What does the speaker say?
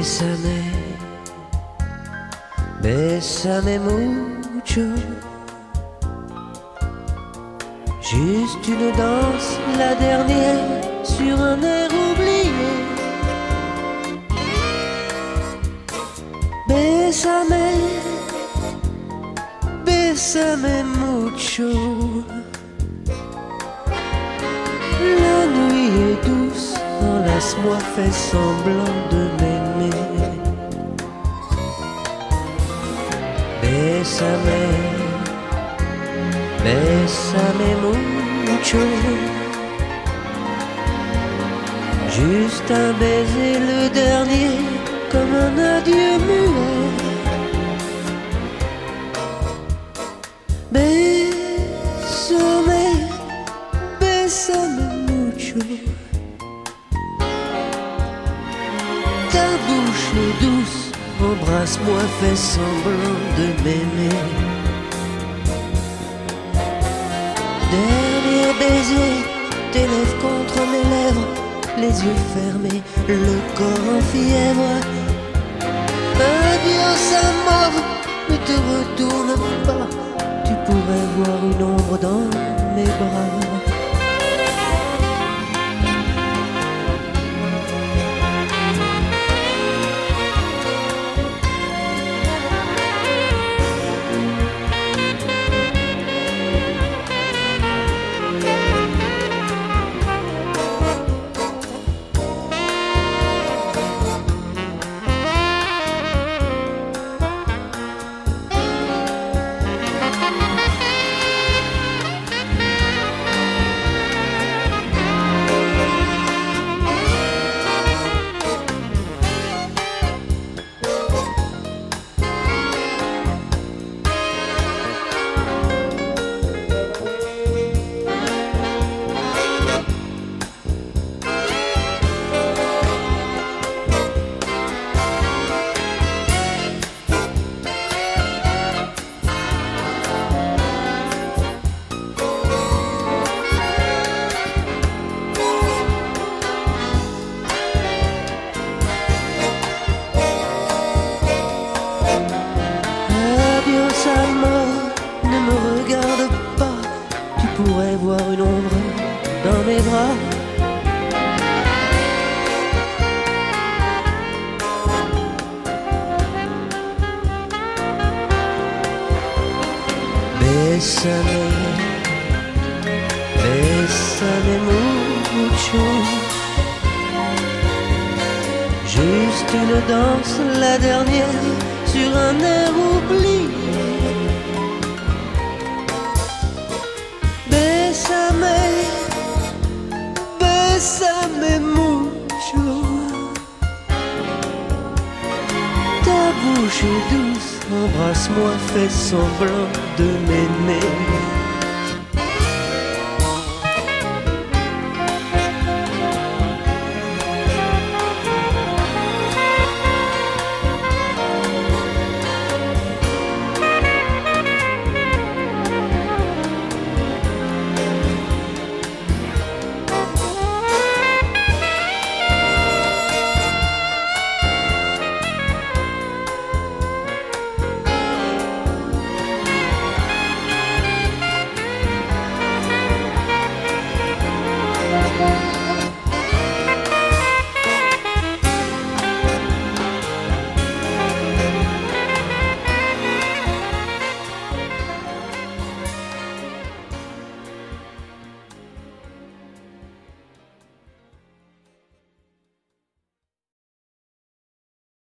Bésame mucho. Juste une danse, la dernière, sur un air oublié. Bésame, bésame mucho. La nuit est douce, enlace-moi, fais semblant de m'aimer. Bésame, bésame mucho. Juste un baiser, le dernier, comme un adieu muet. Bésame, bésame mucho. Ta bouche est douce, embrasse-moi, fais semblant de m'aimer. Dernier baiser, tes lèvres contre mes lèvres, les yeux fermés, le corps en fièvre. Adios amour, ne te retourne pas, tu pourrais voir une ombre dans mes bras. Ne me regarde pas, tu pourrais voir une ombre dans mes bras. Bésame, bésame mucho. Juste une danse, la dernière, sur un air oublié. Bésame, bésame mucho. Ta bouche est douce, embrasse-moi, fais semblant de m'aimer.